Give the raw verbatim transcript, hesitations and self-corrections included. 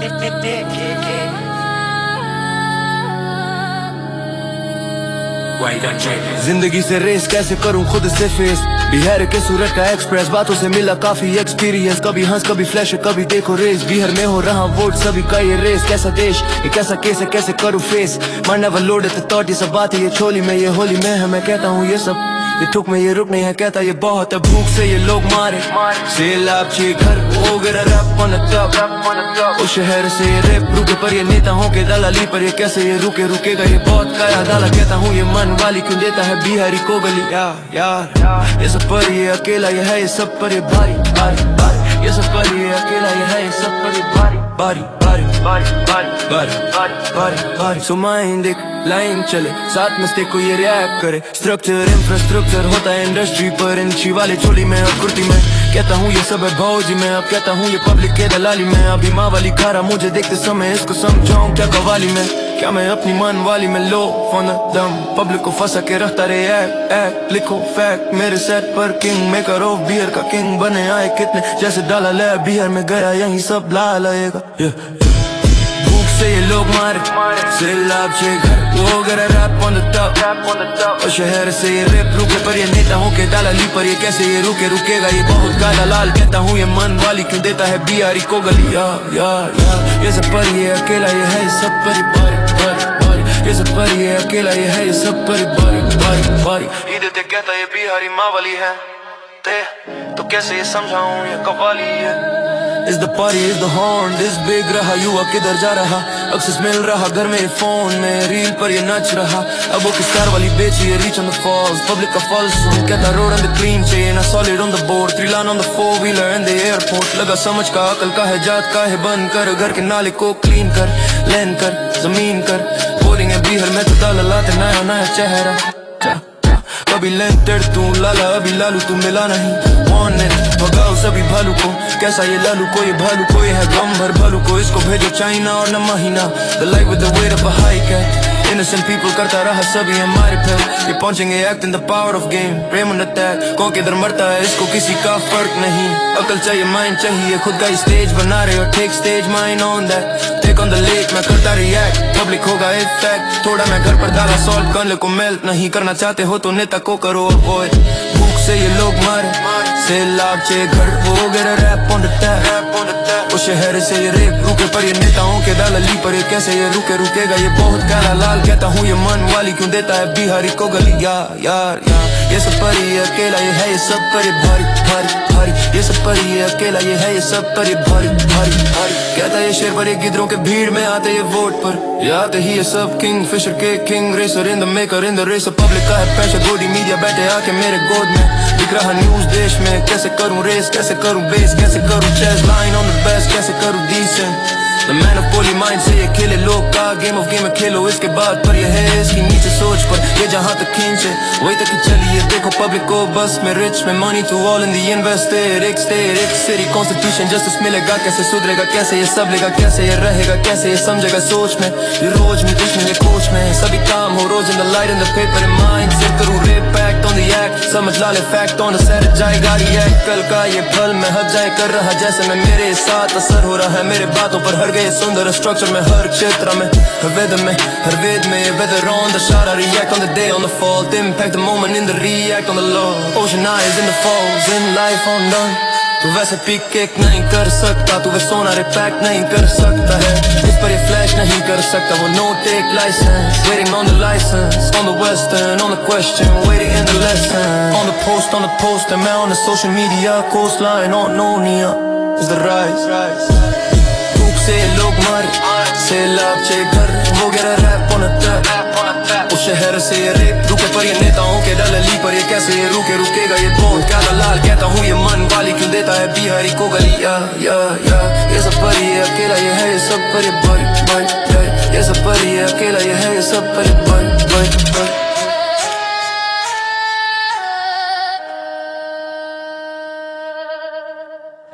जिंदगी से रेस कैसे करूं खुद से फेस, बिहार के सूरत का एक्सप्रेस, बातों से मिला काफी एक्सपीरियंस। कभी हंस कभी फ्लैश कभी देखो रेस, बिहार में हो रहा वोट सभी का ये रेस। कैसा देश ये कैसा केस है कैसे करूं फेस, मार नेवर लोडेड द थॉट, ये सब बात है ये छोली में ये होली में है। मैं कहता हूँ ये सब ये ठुक में ये रुक नहीं है, कहता ये बहुत है भूख से ये लोग मारे। सेलाब छे घर हो गया रैप ऑन द टॉप, उस शहर से ये रैप रुके पर ये नेता हो के दलाली पर ये कैसे ये रुके रुकेगा ये बहुत काया डाला। कहता हूँ ये मन वाली क्यों देता है बिहारी को गली। यार यार ये सब पर ये अकेला ये है ये सब पर ये भारी भारी भारी, ये सब पर ये अकेला ये है ये सब पर ये भारी भारी भारी भारी भारी भारी भारी भारी भारी। सो माइंड एक लाइन चले साथ में स्टे को ये रिएक्ट करे, स्ट्रक्चर इंफ्रास्ट्रक्चर होता है इंडस्ट्री पर इंची वाले चोली में और कुर्ती में। कहता हूँ ये सब है भौजी में, अब कहता हूँ ये पब्लिक के दलाली में। अभी माँ वाली खारा मुझे देखते समय इसको समझाऊं क्या कवाली में, क्या मैं अपनी मन वाली में लो फोन दम पब्लिक को फंसा के रखता रे एक्ट एक्ट। लिखो फैक्ट मेरे सेट पर किंग मेकर ऑफ बियर का किंग बने आए कितने जैसे डाला ले बिहार में गया यही सब ला लगेगा। भूख से ये लोग मारे सेलाब छे घर हो गया रैप ऑन द टॉप, और शहर से ये रैप रुके पर ये नेता हो के डाला ली पर ये कैसे ये रुके रुकेगा ये बहुत काला लाल। कहता हूँ ये मन वाली क्यों देता है बिहारी को गली। यार यार यार ये सब पर ये अकेला ये है ये सब पर ये बारी बारी बारी, ये सब पर ये अकेला ये है ये सब पर ये बारी बारी बारी। इधर ते कहता ये बिहारी माँ वाली है ते तो कैसे ये समझाऊं ये कवाली है। Is the party is the horn this big रहा युवा किधर जा रहा, अक्सर मिल रहा घर में फोन में रील पर ये नच रहा। अब वो किस कार वाली बेची ये reach on the falls, public का false सुन कहता road on the clean chain, a solid on the board, three line on the four wheeler and the airport। लगा समझ का अकल का है जात का है बंद कर, घर के नाले को क्लीन कर लैंड कर जमीन कर। बोरिंग है बिहार में तो डाला लाते नया नया चेहरा, कभी लेंटर तू लाला अभी लालू तू मिला नहीं। भगाओ सभी भालू को कैसा ये लालू को ये भालू को ये है गम भर भालू को, इसको भेजो चाइना और न महीना। The life with the weight of a high cat, innocent people करता रहा सभी हमारे पे। ये पहुंचेंगे act in the power of game, प्रेम उन अटैक कौन किधर मरता है इसको किसी का फर्क नहीं। अकल चाहिए माइंड चाहिए खुद का ही स्टेज बना रहे हो, take stage mind on that, take on the lake मैं करता रिएक्ट, पब्लिक होगा इफेक्ट। थोड़ा मैं घर पर डाला सॉल्ट करने को मेल्ट नहीं करना चाहते हो तो नेता को करो अवॉइड। भूख से ये लोग मारे सेलाब छे घर हो गया रैप ऑन द टैप, उस शहर से ये रेप रुके पर ये नेताओं के दलाली पर ये कैसे ये रुके रुकेगा ये बहुत काला लाल। कहता हूँ ये मन वाली क्यों देता है बिहारी को गली। यार यार यार ये सब पर ये अकेला ये है ये सब पर ये भारी भारी भारी, ये सब पर ये अकेला ये है ये सब पर ये भारी भारी भारी। कहता ये शेर पर ये गिदरों के भीड़ में आते ये वोट पर ये आते ही ये सब किंग फिशर के king racer in the maker in the racer. Public का है प्रेशर गोदी मीडिया बैठे आके मेरे गोद में, दिख रहा न्यूज देश में कैसे करूं रेस कैसे करूं बेस कैसे करूं chase line on the best कैसे करूं decent. The man of poly mind से ये खेले लोग का गेम ऑफ गेम में खेलो इसके बाद पर ये है इसकी नीचे सोच पर ये जहाँ तक खींचे वही तक ही चलिए। देखो पब्लिक को बस में रिच में money to all in the invested, एक स्टेट एक सिटी कॉन्स्टिट्यूशन जस्टिस मिलेगा कैसे सुधरेगा कैसे ये सब लेगा कैसे ये रहेगा कैसे ये समझेगा सोच में ये रोज में कुछ में कोच में सभी काम हो रोज in the light in the paper in mind से करूँ rap act on the act समझ ला ले फैक्ट ऑन द सेट जाएगा रिएक्ट कल का ये पल में हद जाए कर रहा जैसे मैं मेरे साथ असर हो रहा है मेरे बातों पर हर गए सुंदर स्ट्रक्चर में हर क्षेत्र में हर वेद में हर वेद में weather on the shot I react on the day on the fall the impact the moment in the react on the law ocean eyes in the falls in life on done। तू वैसे pick cake नहीं कर सकता तू वैसे सोना रिपैक्ट नहीं कर सकता है इस पर ये फ्लैश नहीं कर सकता वो no tech licence waiting on the license on the western on the question waiting in the lesson on the post on the post and मैं on the social media coastline on no nia is the rise से लोग मारे सेलाब छे घर हो गया rap on the tap, उस शहर से ये रेप रुके पर ये नेताओं के दलाली पर ये कैसे ये रुके रुकेगा ये बहुत काला लाल। कहता हूँ ये मन वाली क्यों देता है बिहारी को गली। या या या ये सब पर ये अकेला ये है ये सब पर ये